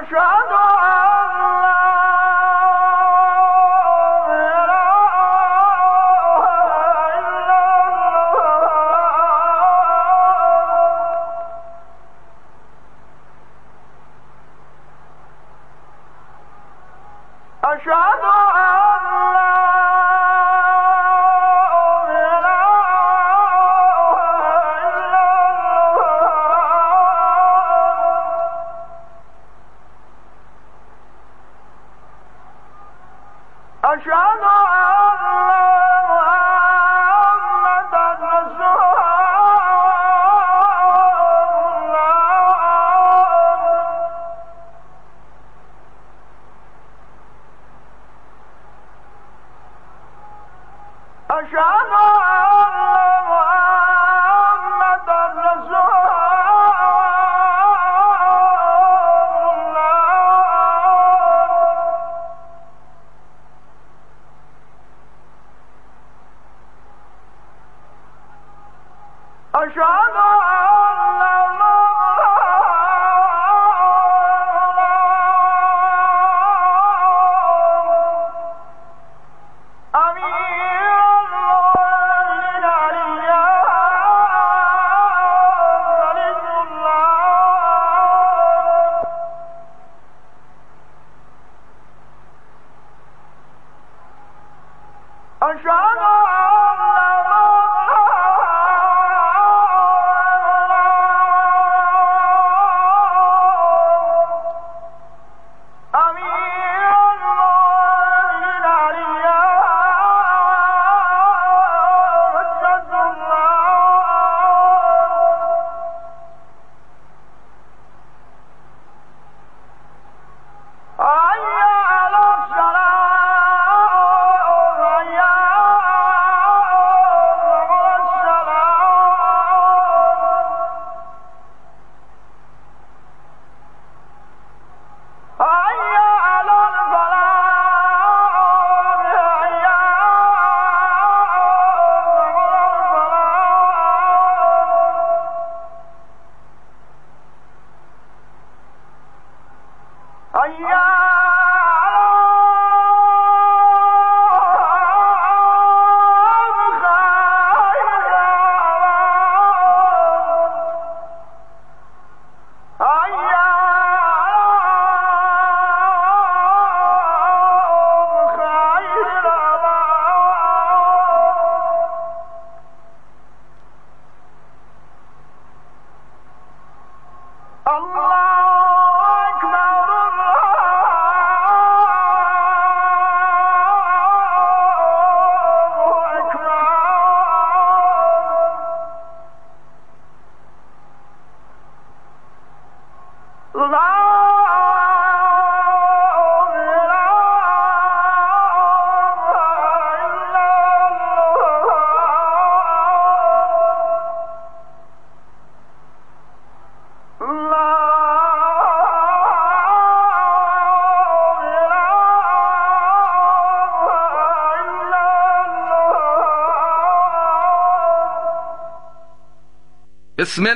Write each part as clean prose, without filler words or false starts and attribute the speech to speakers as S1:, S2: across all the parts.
S1: بسم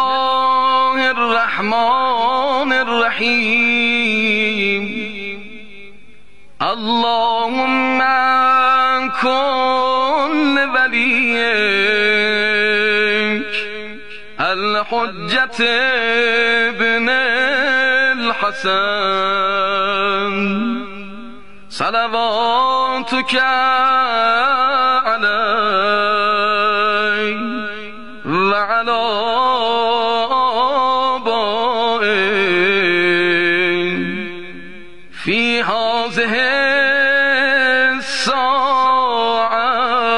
S1: الله الرحمن الرحیم اللهم کن ولیک الحجة ابن الحسن صلواتك علیه وعلى آبائه في هذه الساعة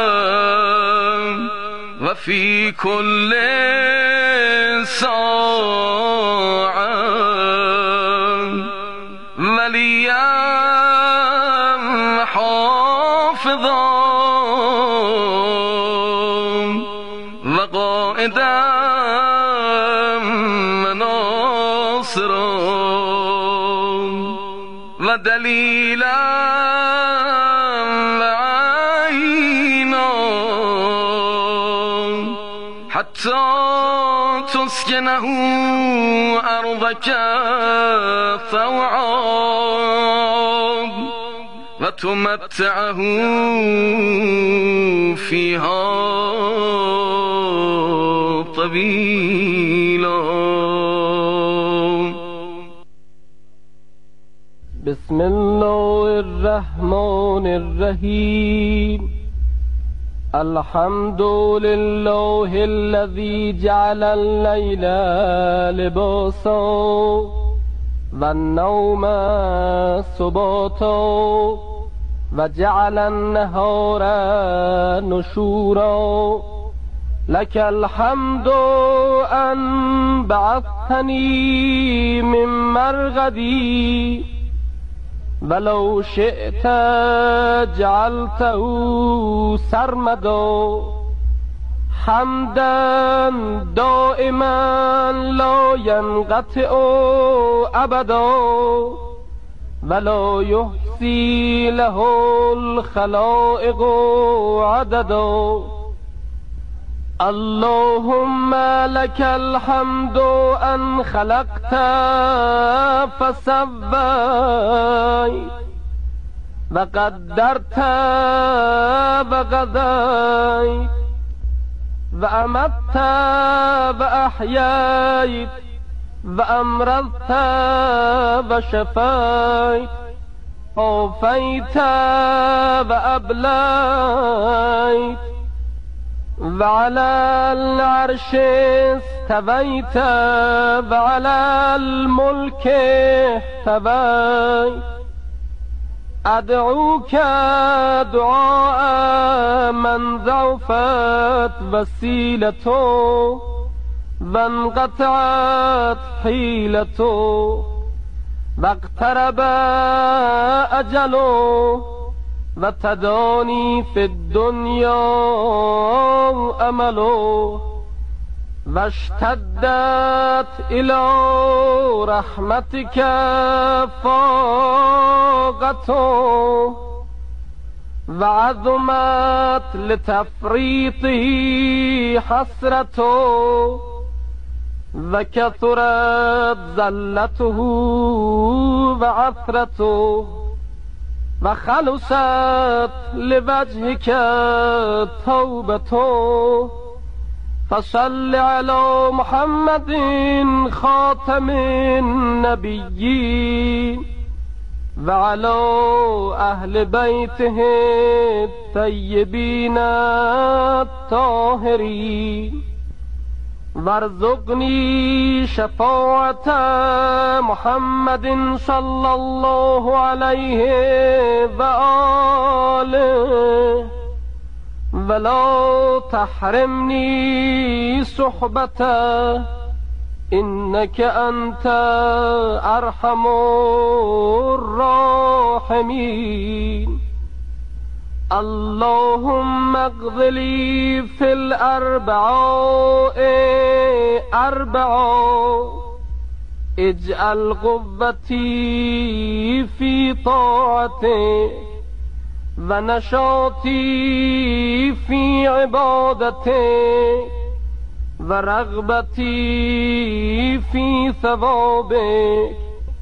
S1: وفي كل ساعة وليا حافظا وقائدا وناصرا ودليلا وعينا حتى تسكنه أرضك طوعا وتمتعه فيها طويلا.
S2: بسم الله الرحمن الرحيم. الحمد لله الذي جعل الليل لباسا والنوم سباتا وجعل النهار نشورا. لك الحمد أن بعثتني من مرغدي ولو شئت جعلته سرمدا. حمدا دائما لا ينقطع أبدا ولا يحصي له الخلائق عددا. اللهم لك الحمد أن خلقت فسويت وقدرت وقضيت وأمت وأحييت وأمرضت وشفيت عافيت وأبليت وعلى العرش استويت وعلى الملك احتويت. أدعوك دعاء من ضعفت وسيلته وانقطعت حيلته واقترب أجله وتداني في الدنيا أمله واشتدت إلى رحمتك فاقته وعظمت لتفريطه حسرته وكثرت زلته وعثرته وخلصت لوجهك توبته. فصل على محمد خاتم النبيين وعلى أهل بيته الطيبين الطاهرين. وارزقني شفاعة محمد صلى الله عليه وآله ولا تحرمني صحبته إنك أنت أرحم الراحمين. اللهم اقض لي في الأربعاء أربعا. اجعل قوتي في طاعتك ونشاطي في عبادتك ورغبتي في ثوابك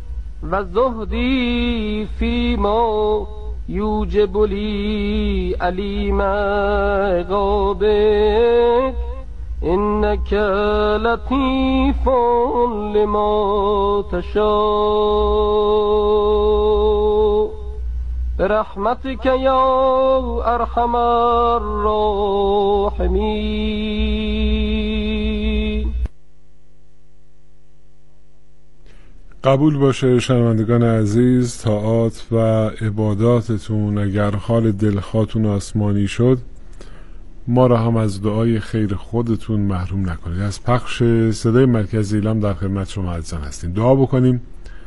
S2: وزهدي فيما يوجب لي أليم عقابك إنك لطيف لما تشاء برحمتك يا أرحم الراحمين.
S3: قبول باشه شنوندگان عزیز، طاعات و عباداتتون اگر حال دلخواتون آسمانی شد ما را هم از دعای خیر خودتون محروم نکنید. از پخش صدای مرکز ایلام در خدمت شما عزیزان هستیم. دعا بکنیم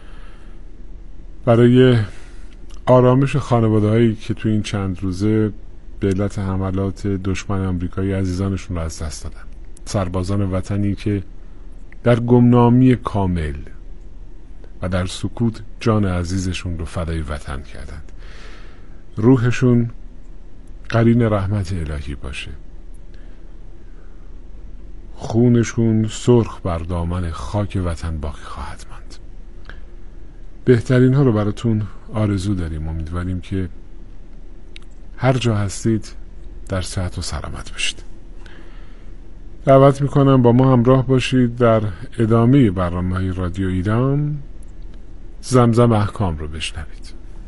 S3: برای آرامش خانواده هایی که تو این چند روزه به علت حملات دشمن آمریکایی عزیزانشون را از دست دادن، سربازان وطنی که در گمنامی کامل و در سکوت جان عزیزشون رو فدای وطن کردند. روحشون قرین رحمت الهی باشه. خونشون سرخ بر دامن خاک وطن باقی خواهد ماند. بهترین ها رو براتون آرزو داریم. امیدواریم که هر جا هستید در صحت و سلامت باشید. دعوت میکنم با ما همراه باشید در ادامه برنامه‌های رادیو ایران. زمزم احکام رو بشنوید.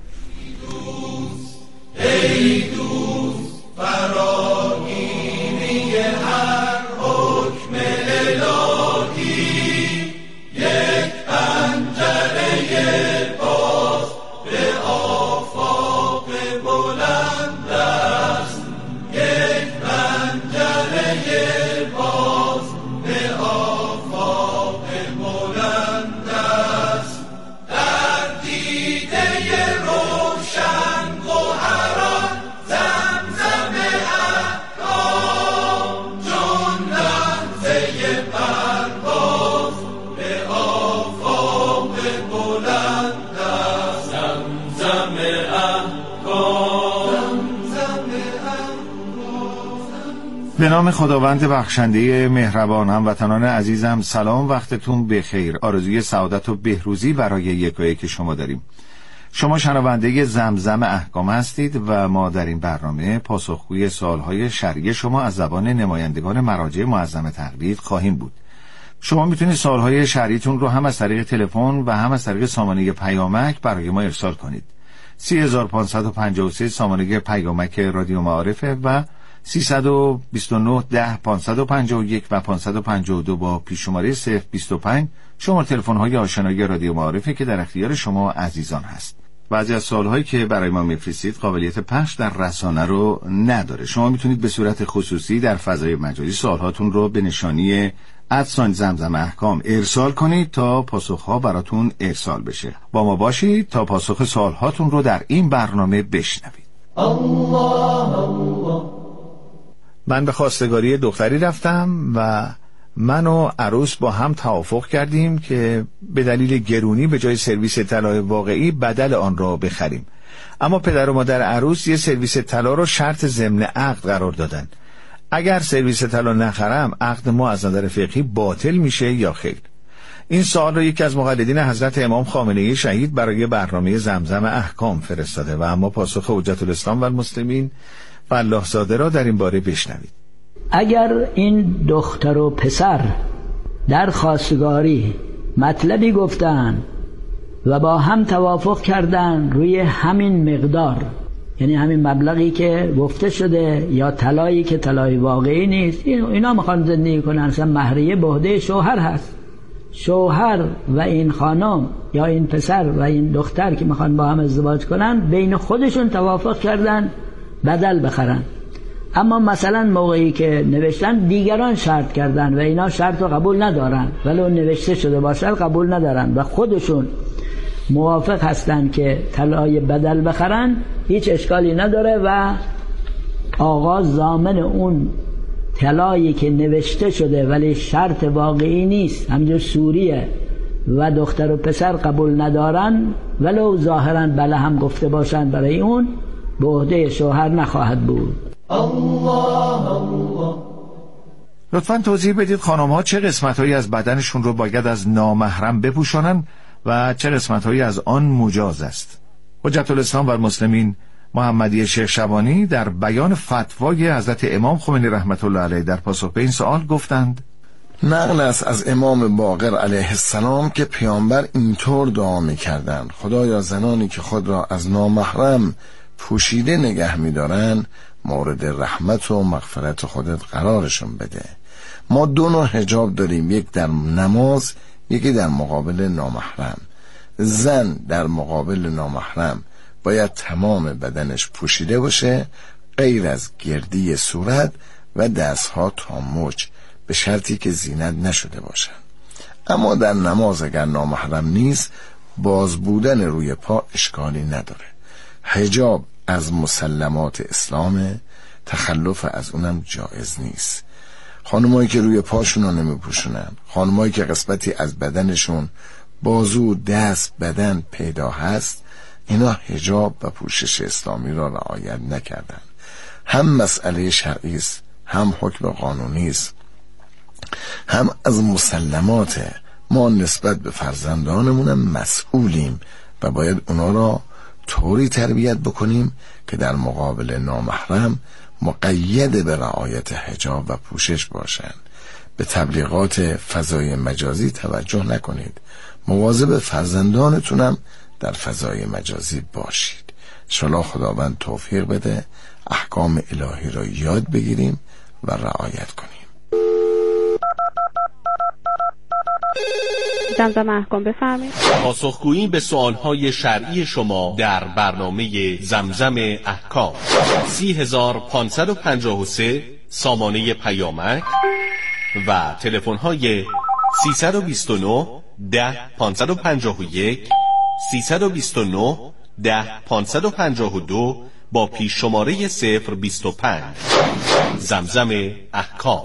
S4: ای دوست فراگیری هر حکم الهی، یک پنجره باز به آفاق بلند است، یک پنجره باز به آفاق بلند است. در دیده روشن گوهران زمزم احکام، چون لحظه پرواز به آفاق بلند است. زمزم احکام، زمزم
S5: به نام خداوند بخشنده مهربان. هموطنان عزیزم سلام، وقتتون بخیر. آرزوی سعادت و بهروزی برای یکایک شما داریم. شما شنونده زمزم احکام هستید و ما در این برنامه پاسخگوی سوالهای شرعی شما از زبان نمایندگان مراجع معظم تقلید خواهیم بود. شما میتونید سوالهای شرعیتون رو هم از طریق تلفن و هم از طریق سامانه پیامک برای ما ارسال کنید. 3553 سامانه پیامک رادیو معارفه و 329 10 551 و 552 با پیش‌شماره 025 شماره تلفن‌های آشنایی رادیو معارفه که در اختیار شما عزیزان هست. بعضی از سوال‌هایی که برای ما می‌فرستید قابلیت پخش در رسانه رو نداره. شما میتونید به صورت خصوصی در فضای مجازی سوال‌هاتون رو به نشانی @زمزم احکام ارسال کنید تا پاسخ‌ها براتون ارسال بشه. با ما باشید تا پاسخ سوال‌هاتون رو در این برنامه بشنوید. من به خواستگاری دختری رفتم و من و عروس با هم توافق کردیم که به دلیل گرونی به جای سرویس طلای واقعی بدل آن را بخریم. اما پدر و مادر عروس یه سرویس طلا رو شرط ضمن عقد قرار دادن. اگر سرویس طلا نخرم عقد ما از نظر فقهی باطل میشه یا خیر؟ این سوال را یکی از مقلدین حضرت امام خامنه‌ای شهید برای برنامه زمزم احکام فرستاده و اما پاسخ حجت الاسلام و المسلمین و الله زاده را در این باره بشنوید.
S6: اگر این دختر و پسر در خواستگاری مطلبی گفتن و با هم توافق کردن روی همین مقدار، یعنی همین مبلغی که گفته شده یا طلایی که طلای واقعی نیست، اینا میخوان زندگی کنن، اصلا مهریه به عهده شوهر هست. شوهر و این خانم یا این پسر و این دختر که میخوان با هم ازدواج کنن بین خودشون توافق کردن بدل بخرن. اما مثلا موقعی که نوشتن دیگران شرط کردن و اینا شرط رو قبول ندارن، ولو نوشته شده باشه قبول ندارن و خودشون موافق هستن که طلای بدل بخرن، هیچ اشکالی نداره و آقا ضامن اون طلایی که نوشته شده ولی شرط واقعی نیست، همینجور سوریه و دختر و پسر قبول ندارن ولو ظاهرا بله هم گفته باشن، برای اون به عهده شوهر نخواهد بود.
S5: لطفاً توضیح بدید خانم‌ها چه قسمت‌هایی از بدنشون رو باید از نامحرم بپوشانن و چه قسمت‌هایی از آن مجاز است؟ حجت الاسلام و المسلمین محمدی شیخ شبانی در بیان فتوای حضرت امام خمینی رحمت الله علیه در پاسخ به این سوال گفتند:
S7: نقل است از امام باقر علیه السلام که پیامبر اینطور دعا می‌کردند: خدایا زنانی که خود را از نامحرم پوشیده نگه می‌دارن مورد رحمت و مغفرت خودت قرارشون بده. ما دو نوع حجاب داریم، یک در نماز، یکی در مقابل نامحرم. زن در مقابل نامحرم باید تمام بدنش پوشیده باشه غیر از گردی صورت و دستها تا مچ، به شرطی که زینت نشده باشن. اما در نماز اگر نامحرم نیست باز بودن روی پا اشکالی نداره. حجاب از مسلمات اسلامه، تخلف از اونم جایز نیست. خانمایی که روی پاشون رو نمیپوشونن، خانمایی که قسمتی از بدنشون بازو، دست، بدن پیدا هست، اینا حجاب و پوشش اسلامی را رعایت نکردن. هم مسئله شرعی است، هم حکم قانونی است. هم از مسلمات ما نسبت به فرزندانمونم مسئولیم و باید اونا را طوری تربیت بکنیم که در مقابل نامحرم مقید به رعایت حجاب و پوشش باشند. به تبلیغات فضای مجازی توجه نکنید. مواظب فرزندانتونم در فضای مجازی باشید. انشالله خداوند توفیق بده احکام الهی را یاد بگیریم و رعایت کنیم.
S8: زمزم احکام بفرمایید.
S9: پاسخگویی به سوالهای شرعی شما در برنامه زمزم احکام. 30553 سامانه پیامک و تلفن‌های 329 10 551 329 10 552 با پیش شماره 025. زمزم احکام.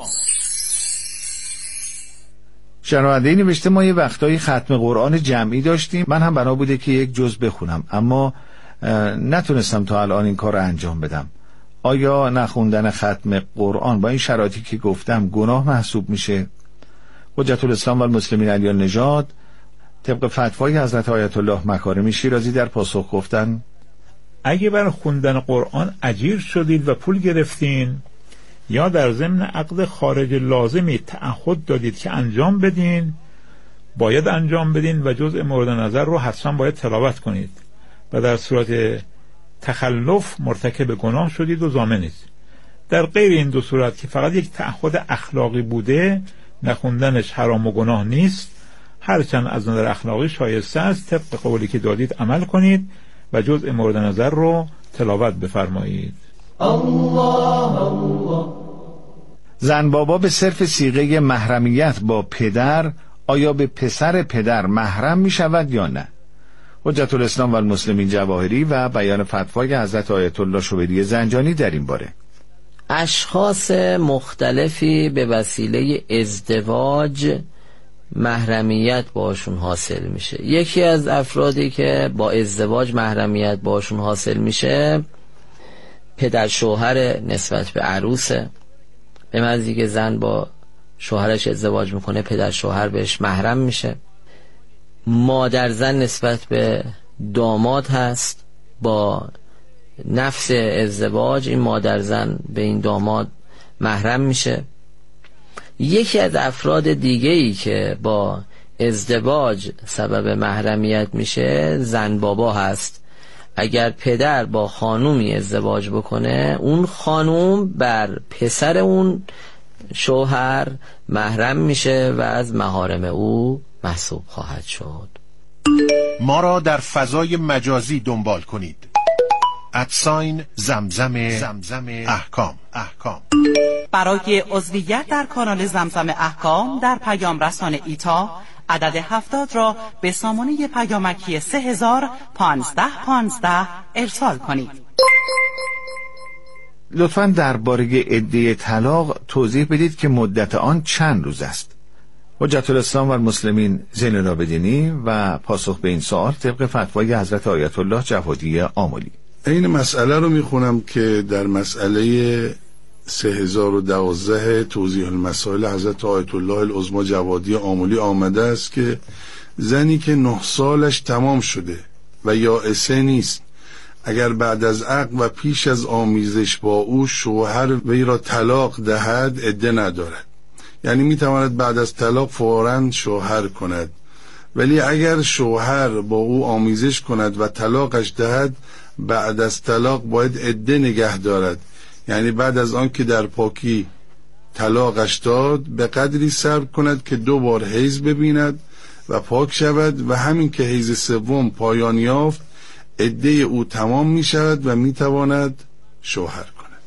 S5: شنونده نوشته ما یه وقتایی ختم قرآن جمعی داشتیم، من هم بنا بوده که یک جزء بخونم اما نتونستم تا الان این کار رو انجام بدم. آیا نخوندن ختم قرآن با این شرایطی که گفتم گناه محسوب میشه؟ حجت الاسلام و المسلمین علی نژاد طبق فتوای حضرت آیت الله مکارمی شیرازی در پاسخ گفتن
S10: اگه بر خوندن قرآن اجیر شدید و پول گرفتین یا در ضمن عقد خارج لازمی تعهد دادید که انجام بدین، باید انجام بدین و جزء مورد نظر رو حتما باید تلاوت کنید و در صورت تخلف مرتکب گناه شدید و ضامنید. در غیر این دو صورت که فقط یک تعهد اخلاقی بوده، نخوندنش حرام و گناه نیست، هرچند از نظر اخلاقی شایسته است طبق قولی که دادید عمل کنید و جزء مورد نظر رو تلاوت بفرمایید.
S5: زن بابا به صرف صیغه محرمیت با پدر آیا به پسر پدر محرم می شود یا نه؟ حجت الاسلام و المسلمین جواهری و بیان فتوای حضرت آیت الله شوبری زنجانی در این باره.
S11: اشخاص مختلفی به وسیله ازدواج محرمیت باشون حاصل میشه. یکی از افرادی که با ازدواج محرمیت باشون حاصل میشه پدر شوهر نسبت به عروسه. به معنی که زن با شوهرش ازدواج میکنه پدر شوهر بهش محرم میشه. مادر زن نسبت به داماد هست، با نفس ازدواج این مادر زن به این داماد محرم میشه. یکی از افراد دیگه‌ای که با ازدواج سبب محرمیت میشه زن بابا هست. اگر پدر با خانومی ازدواج بکنه اون خانوم بر پسر اون شوهر محرم میشه و از محارم او محسوب خواهد شد.
S12: ما را در فضای مجازی دنبال کنید. @زمزم احکام.
S13: برای عضویت در کانال زمزم احکام در پیام رسان ایتا عدد 70 را به سامانه پیامکی 301515 ارسال کنید.
S5: لطفاً درباره عده طلاق توضیح بدید که مدت آن چند روز است. حجت الاسلام و المسلمین زین العابدینی و پاسخ به این سوال طبق فتوای حضرت آیت الله جوادی آملی.
S14: این مسئله رو میخونم که در مسئله 3012 توضیح المسائل حضرت آیت الله العظمی جوادی آملی آمده است که زنی که 9 سالش تمام شده و یائسه نیست، اگر بعد از عقد و پیش از آمیزش با او شوهر وی را طلاق دهد عده ندارد، یعنی میتواند بعد از طلاق فوراً شوهر کند، ولی اگر شوهر با او آمیزش کند و طلاقش دهد بعد از طلاق باید عده نگه دارد، یعنی بعد از آن که در پاکی طلاقش داد به قدری صبر کند که 2 بار حیض ببیند و پاک شود و همین که حیض سوم پایان یافت عده او تمام می شود و می تواند شوهر کند.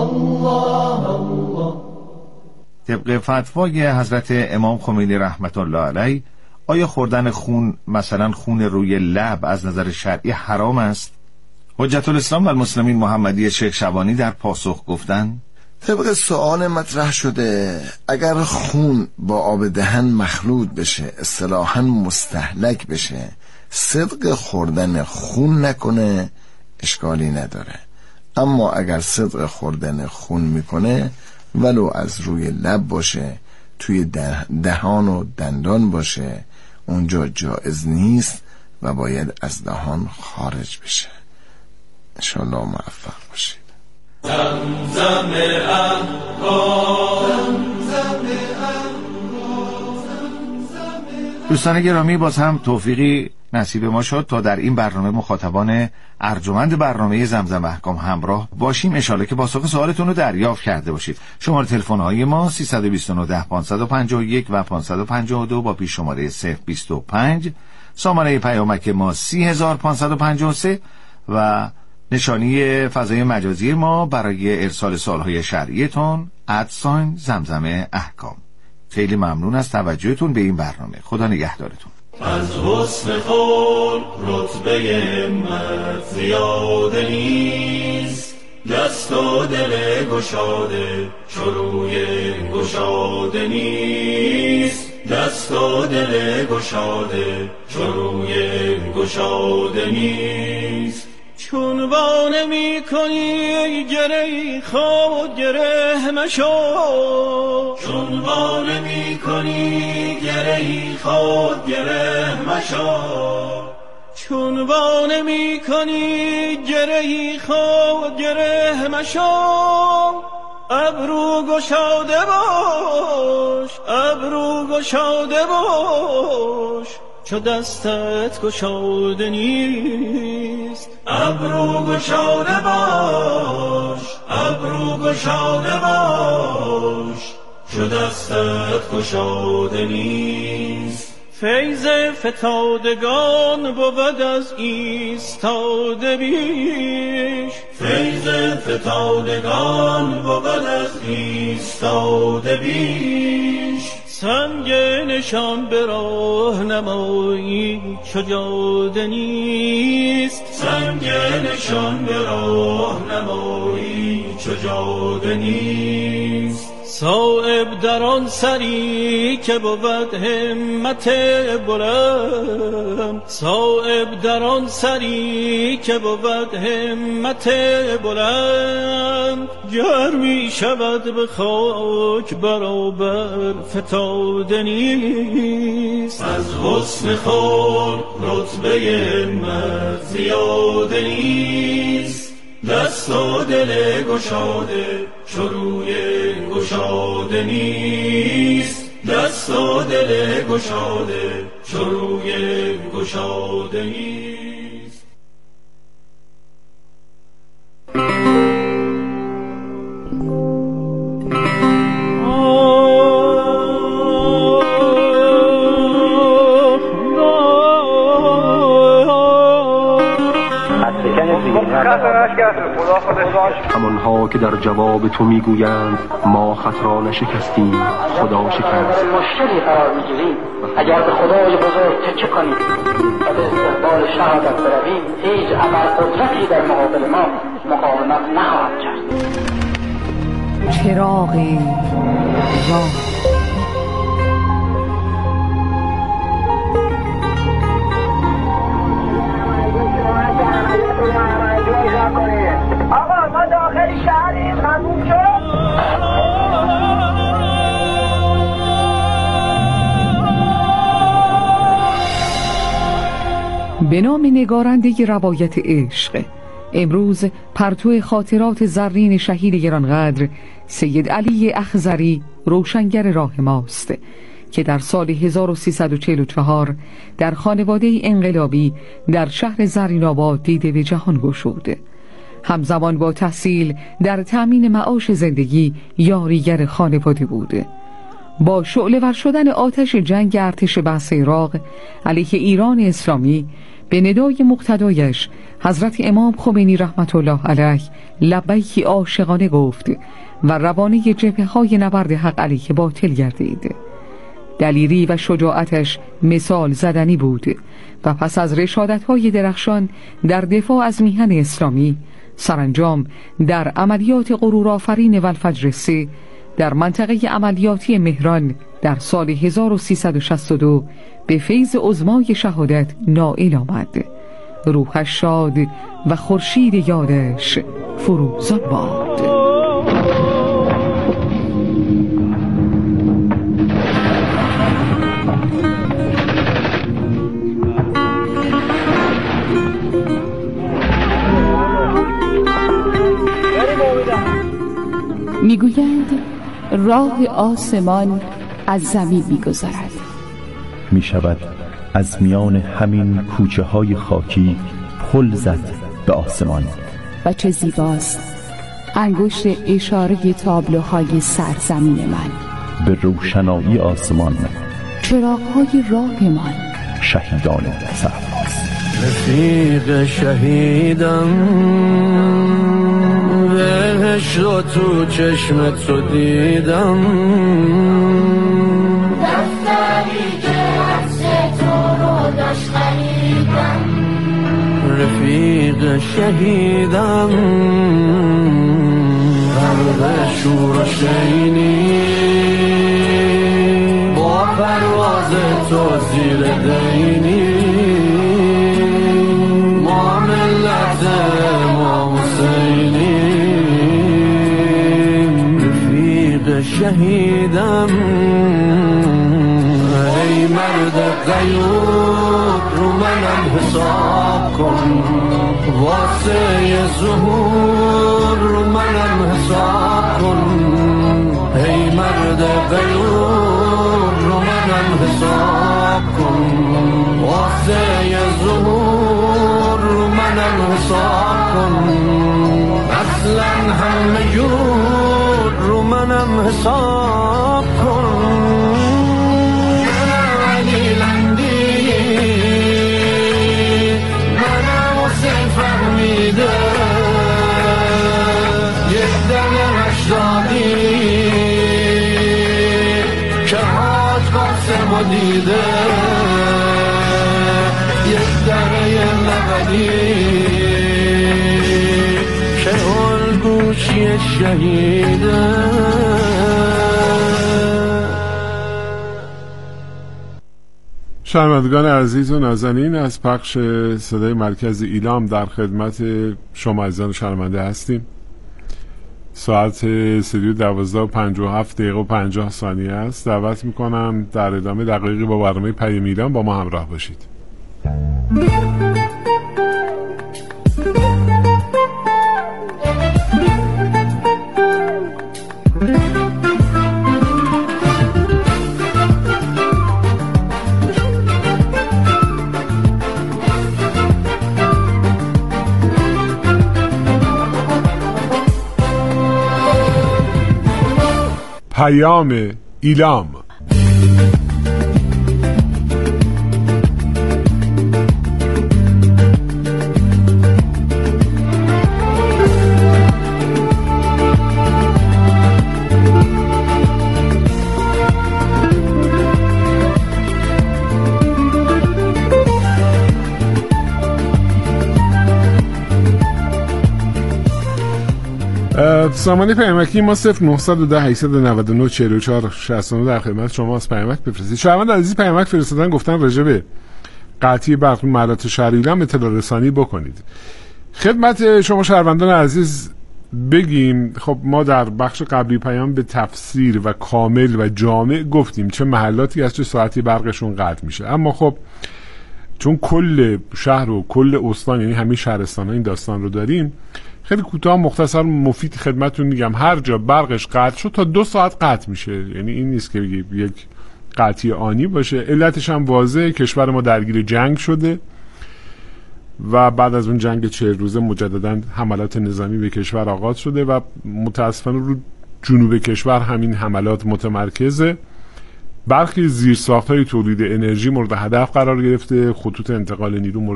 S5: طبق فتوای حضرت امام خمینی رحمت الله علیه آیا خوردن خون، مثلا خون روی لب، از نظر شرعی حرام است؟ حجت الاسلام و المسلمین محمدی شیخ شبانی در پاسخ گفتند
S7: طبق سوال مطرح شده اگر خون با آب دهن مخلوط بشه، اصطلاحاً مستهلک بشه، صدق خوردن خون نکنه اشکالی نداره، اما اگر صدق خوردن خون میکنه ولو از روی لب باشه توی دهان و دندان باشه اونجا جایز نیست و باید از دهان خارج بشه. انشاءالله موفق باشید.
S4: زمزم
S5: دوستان گرامی، باز هم توفیقی نصیب ما شد تا در این برنامه مخاطبان ارجمند برنامه زمزم احکام همراه باشیم. انشالله که پاسخ سوالتون رو دریافت کرده باشید. شماره تلفن های ما 329 551 و 552 با پیش شماره 025، سامانه پیامک ما 30553 و نشانی فضای مجازی ما برای ارسال سوالهای شرعیتون @زمزم احکام. خیلی ممنون از توجهتون به این برنامه. خدا نگهدارتون.
S4: از حسن خلق رتبه همت زیاده نیست، دست و دل گشاده چروی گشاده نیست، دست و دل گشاده چروی گشاده نیست. چون وانه می کنی گره خود گره مشو، چون وانه می کنی گره خود گره مشو، چون وانه می کنی گره خود گره مشو. ابرو گشاده باش، ابرو گشاده باش، چو دستت گشاده نیست. ابرو گشاده باش، ابرو گشاده باش، چو دستت گشاده نیست. فیض فتادگان بود از ایستاده بیش، فیض فتادگان بود از ایستاده بیش. سنگ نشان به راه نمایی چو جاده نیست، سنگ نشان به راه نمایی چو جاده نیست. صایب در آن سری که بود همت بلند، صایب در آن سری که بود همت بلند. گر می شود به خاک برابر فتاده نیست. از حسن خلق رتبه همت زیاده نیست، دست و دل گشاده چروی گشاده نیست، دست و دل گشاده چروی گشاده نیست.
S8: همانها که در جواب تو میگویند ما خط را نشکستیم خدا شکست.
S15: مشکلی قرار میگیریم اگر به خدای بزرگ تکیه کنیم و به استقبال شهادت برویم، هیچ عمل قدرتی در مقابل ما مقاومت نخواهد کرد.
S16: چراغ راه
S15: آقا ما داخل شهریم، تموم شد.
S16: به نام نگارنده روایت عشق، امروز پرتو خاطرات زرین شهید گرانقدر سید علی اخضری روشنگر راه ماست که در سال 1344 در خانواده انقلابی در شهر زرین‌آباد دیده به جهان گشود. همزمان با تحصیل در تأمین معاش زندگی یاریگر خانواده بود. با شعله‌ور شدن آتش جنگ ارتش بعث عراق علیه ایران اسلامی به ندای مقتدایش حضرت امام خمینی رحمت الله علیه لبیکی عاشقانه گفت و روانه جبهه‌های نبرد حق علیه باطل گردید. دلیری و شجاعتش مثال زدنی بود و پس از رشادت‌های درخشان در دفاع از میهن اسلامی، سرانجام در عملیات غرورآفرین والفجر 3 در منطقه عملیاتی مهران در سال 1362 به فیض عظمای شهادت نائل آمد. روحش شاد و خورشید یادش فروزان باد.
S17: راه آسمان از زمین می‌گذرد.
S18: می شود از میان همین کوچه های خاکی پل زد به آسمان.
S17: و چه زیباست انگشت اشاره تابلوهای سرزمین من
S18: به روشنایی آسمان،
S17: چراغ‌های راهمان،
S18: شهیدان سرباز.
S19: رفیق شهیدم بهش رو تو چشم تو دیدم، دفتری که عکس تو رو داشت خریدم. رفیق شهیدم غرق شور و شینی، با پرواز تو زیر دینی، ما ملت ما حسینی. رفیق شهیدم ای مرد غیور رو منم حساب کن، واسه ظهور رو منم حساب کن. ای مرد غیور رو منم حساب کن، واسه ظهور رو منم حساب کن. اصلا همه جور رو منم حساب کن. دیده یک دره لبنی که الگوشی شهیده.
S3: شنوندگان عزیز و نازنین، از پخش صدای مرکز ایلام در خدمت شما عزیزان شنونده هستیم. ساعت 12:57 و 50 ثانیه است. دعوت میکنم در ادامه دقایقی با برنامه پیام ایران با ما همراه باشید. پیام ایلام. سامانه پیامکی ما 0910 899 44 69 در خدمت شما از پیامک بفرستید. شهروند عزیز پیامک فرستادن، گفتن راجع به قطعی برق محلات شهر ایلام اطلاع رسانی بکنید. خدمت شما شهروندان عزیز بگیم، خب ما در بخش قبلی پیام به تفسیر و کامل و جامع گفتیم چه محلاتی از چه ساعتی برقشون قطع میشه، اما خب چون کل شهر و کل استان یعنی همه شهرستان ها این داستان رو داریم، خیلی کوتاه مختصر مفید خدمتتون میگم. هر جا برقش قطع شد تا 2 ساعت قطع میشه، یعنی این نیست که یک قطعی آنی باشه. علتش هم واضحه، کشور ما درگیر جنگ شده و بعد از اون جنگ 40 روزه مجددا حملات نظامی به کشور آغاز شده و متاسفانه رو جنوب کشور همین حملات متمرکزه. برخی زیرساخت‌های تولید انرژی مورد هدف قرار گرفته، خطوط انتقال نیرو